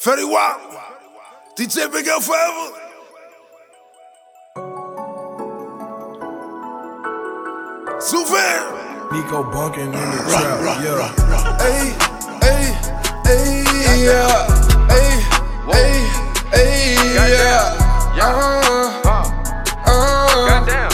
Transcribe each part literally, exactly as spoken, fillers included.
Fetty Wap, D J Big L forever. Souvenir. Nico bunking in the trap, yeah. Hey, hey, hey, yeah. Hey, hey, hey, yeah. Uh, uh, Goddamn.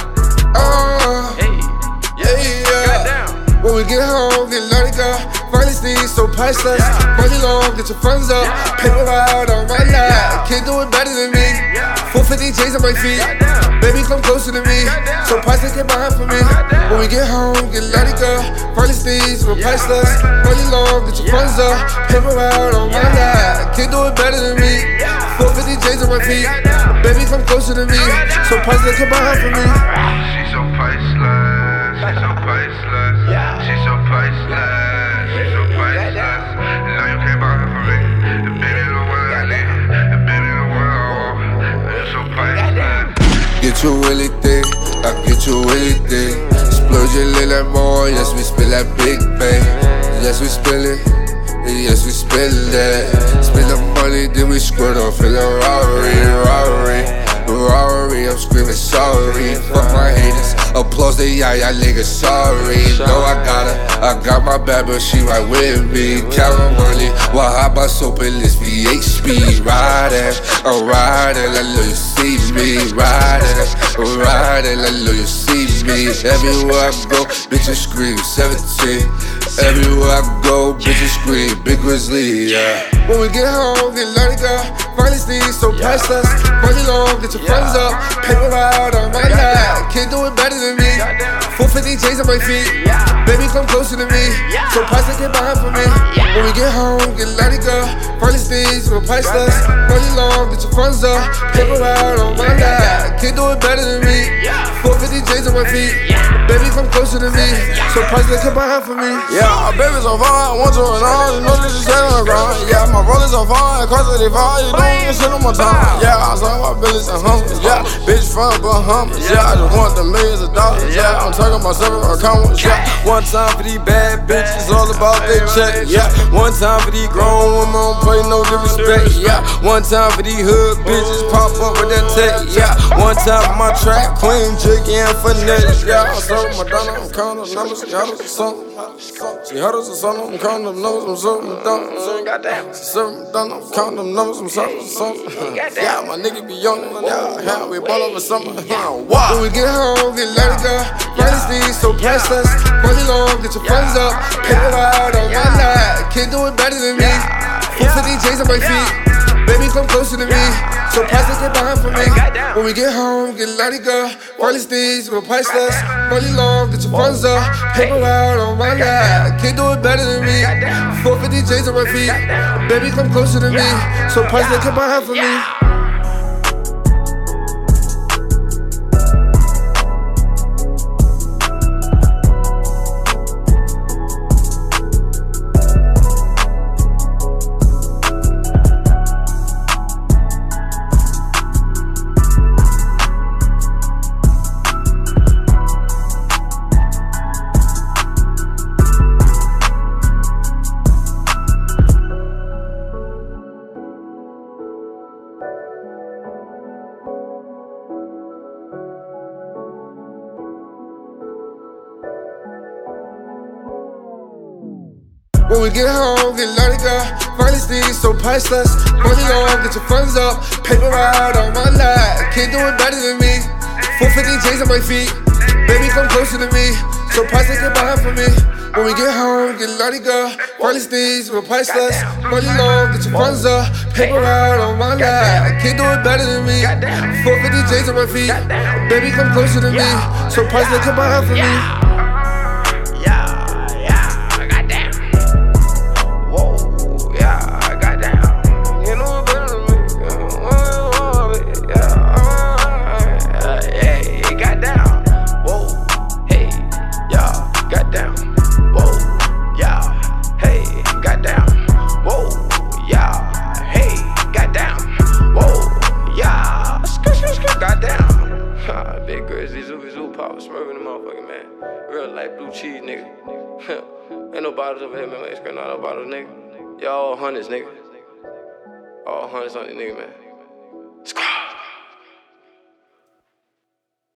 uh, Hey. hey, yeah. Goddamn. When we get home, get loaded, girl. Finally sneeze, so priceless. Money long, get your funds up. Paper out on my lap. Can't do it better than me. four fifty J's on my feet. Baby, come closer to me. So priceless, get behind for me. When we get home, get loaded, girl. Finally sneeze, so priceless. Money long, get your funds up. Paper out on my lap. Can't do it better than me. four fifty J's on my feet. Baby, come closer to me. So priceless, get behind for me. She's so priceless, she's so priceless, she's so priceless, she's so priceless. And now you can't buy her for me. The baby the one I need, the baby the one I want. It's so priceless. Get you anything, I get you anything. Splurge a little more, yes we spill that big bang. Yes we spill it, yes we spill that. Spend the money, then we squirt off in a robbery, robbery. Robbery, I'm screaming sorry. Fuck my haters, applause they yeah, yeah, nigga sorry. No, I got her, I got my bad, but she right with me. Count money, while hot my soap in this V eight speed. Riding, I'm riding, I know you see me. Riding, I'm riding, I know you see me. Everywhere I go, bitches scream seventeen. Everywhere I go, bitches scream Big Grizzly, yeah. When we get home, get loaded, girl. Finally sneeze, so priceless. Money long, get your funds up. Paper out on my lap. Can't do it better than me. four fifty J's on my feet. Baby, come closer to me. So priceless, get behind for me. When we get home, get loaded, girl. Finally sneeze, so priceless. Money long, get your funds up. Paper out on my lap. Can't do it better than me. four fifty J's on my feet. Baby, come closer to me. So priceless, get behind for me. Yeah, my baby's on fire, I want to and all, you know this is staying on the ground. Yeah, my brother's on fire, cause of the fire, you doing this shit on my time. Yeah, I saw my business and hustles, yeah, bitch from Bahamas, yeah, I just want the millions of dollars, yeah, I'm talking about several accounts, yeah. One time for these bad bitches, all about they check, yeah. One time for these grown women, don't play no disrespect, yeah. One time for these hood bitches, pop up with that tech, yeah. One time for my trap queen, Jiggy and Finesse, yeah. I saw my Madonna, I'm counting the numbers, she huddles or something. She huddles or something, I'm counting them numbers, I'm something done. Goddamn. She something done, I'm counting them numbers, I'm something, something. Yeah, my nigga be on it, yeah, yeah, we ball over something. Wow. When we get home, get loaded, girl. Finally sneeze, so priceless. Money long, get your funds up. Paper out on my lap. Can't do it better than me. four fifty J's on my feet. Baby, come closer to me. So priceless, get behind for me. When we get home, get loaded, girl. Finally sneeze, so priceless. Money long, get your funds up. Paper out on my lap. Can't do it better than me. four fifty J's on my feet. Baby, come closer to me. So priceless, get behind for me. When we get home, get loaded, girl. Finally sneeze, so priceless. Money long, get your funds up. Paper out on my lap. Can't do it better than me. four fifty J's on my feet. Baby, come closer to me. So priceless, get behind for me. When we get home, get loaded, girl. Finally sneeze, so priceless. Money long, get your funds up. Paper out on my lap. Can't do it better than me. four fifty J's on my feet. Baby, come closer to me. So priceless, get behind for me. Big Grizzly, Zoo, Zoo, Pop, Smurfing the motherfucking man. Real life blue cheese, nigga. Ain't no bottles over here, man. Ain't no bottles, nigga. Y'all hundreds, nigga. All hundreds on these niggas, man. Squad.